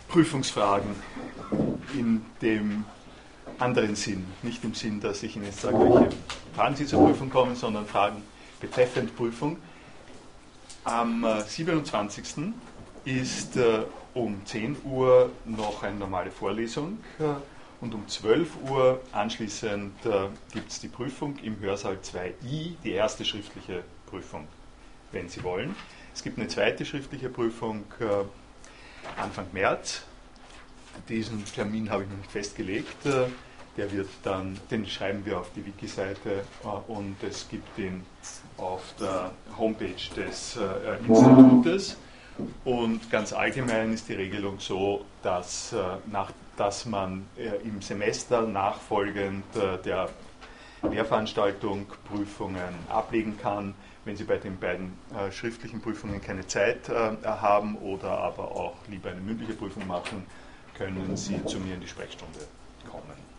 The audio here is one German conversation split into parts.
Prüfungsfragen in dem anderen Sinn. Nicht im Sinn, dass ich Ihnen jetzt sage, welche Fragen Sie zur Prüfung kommen, sondern Fragen betreffend Prüfung. Am 27. ist um 10 Uhr noch eine normale Vorlesung und um 12 Uhr anschließend gibt es die Prüfung im Hörsaal 2i, die erste schriftliche Prüfung, wenn Sie wollen. Es gibt eine zweite schriftliche Prüfung Anfang März. Diesen Termin habe ich noch nicht festgelegt. Der wird dann, den schreiben wir auf die Wiki-Seite und es gibt ihn auf der Homepage des Institutes. Und ganz allgemein ist die Regelung so, dass man im Semester nachfolgend der Lehrveranstaltung Prüfungen ablegen kann. Wenn Sie bei den beiden schriftlichen Prüfungen keine Zeit haben oder aber auch lieber eine mündliche Prüfung machen, können Sie zu mir in die Sprechstunde kommen.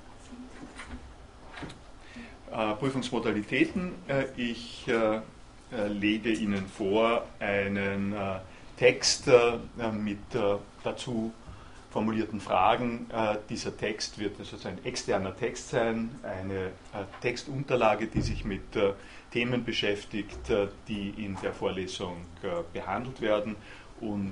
Prüfungsmodalitäten. Ich lege Ihnen vor einen Text mit dazu formulierten Fragen. Dieser Text wird also ein externer Text sein, eine Textunterlage, die sich mit Themen beschäftigt, die in der Vorlesung behandelt werden und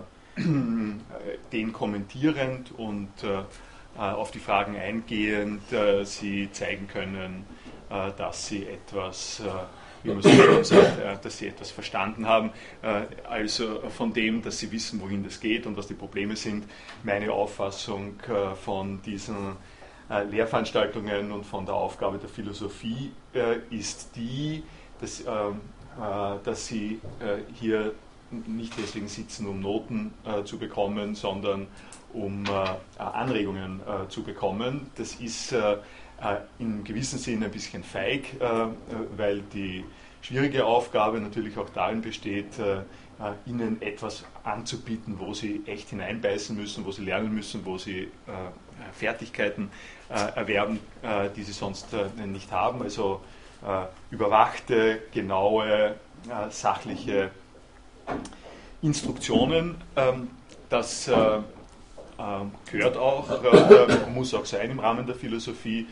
den kommentierend und auf die Fragen eingehend Sie zeigen können, dass Sie etwas, wie man so schön sagt, dass Sie etwas verstanden haben, also von dem, dass Sie wissen, wohin das geht und was die Probleme sind. Meine Auffassung von diesen Lehrveranstaltungen und von der Aufgabe der Philosophie ist die, dass Sie hier nicht deswegen sitzen, um Noten zu bekommen, sondern um Anregungen zu bekommen. Das ist in gewissem Sinne ein bisschen feig, weil die schwierige Aufgabe natürlich auch darin besteht, Ihnen etwas anzubieten, wo Sie echt hineinbeißen müssen, wo Sie lernen müssen, wo Sie Fertigkeiten erwerben, die Sie sonst nicht haben. Also überwachte, genaue, sachliche Instruktionen. Das gehört auch, muss auch sein im Rahmen der Philosophie,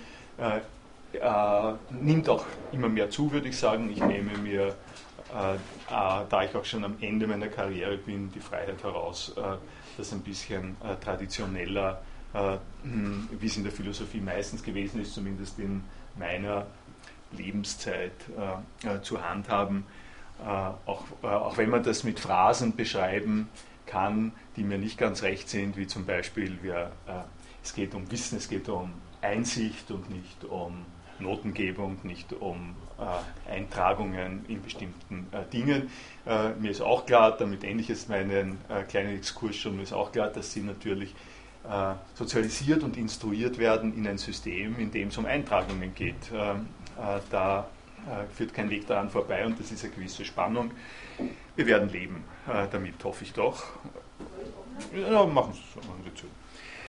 nimmt auch immer mehr zu, würde ich sagen. Ich nehme mir, da ich auch schon am Ende meiner Karriere bin, die Freiheit heraus, das ein bisschen traditioneller, wie es in der Philosophie meistens gewesen ist, zumindest in meiner Lebenszeit zu handhaben. Auch wenn man das mit Phrasen beschreiben kann, die mir nicht ganz recht sind, wie zum Beispiel, es geht um Wissen, es geht um Einsicht und nicht um Notengebung, nicht um Eintragungen in bestimmten Dingen. Mir ist auch klar, damit ähnlich ist meinen kleinen Exkurs schon, mir ist auch klar, dass Sie natürlich sozialisiert und instruiert werden in ein System, in dem es um Eintragungen geht. Da führt kein Weg daran vorbei und das ist eine gewisse Spannung. Wir werden leben damit, hoffe ich doch. Ja, machen Sie zu.